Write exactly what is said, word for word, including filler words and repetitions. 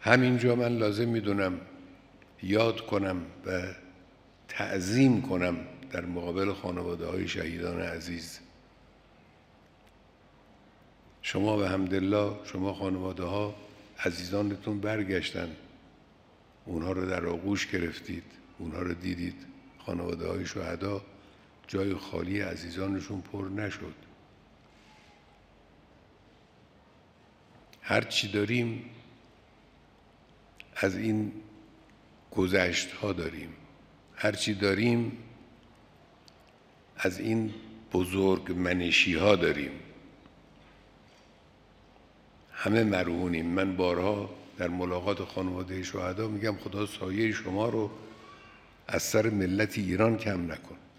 همینجا من لازم میدونم یاد کنم و تعظیم کنم در مقابل خانواده های شهیدان عزیز. شما به حمدالله، شما خانواده ها عزیزانتون برگشتن، اونها رو در آغوش گرفتید، اونها رو دیدید. خانواده های شهدا جای خالی عزیزانشون پر نشد. هر چی داریم از این گذشت ها داریم، هر چی داریم از این بزرگ منشی ها داریم. همه مرهونیم. من بارها در ملاقات خانواده شهدا میگم خدا سایه شما رو از سر ملت ایران کم نکن.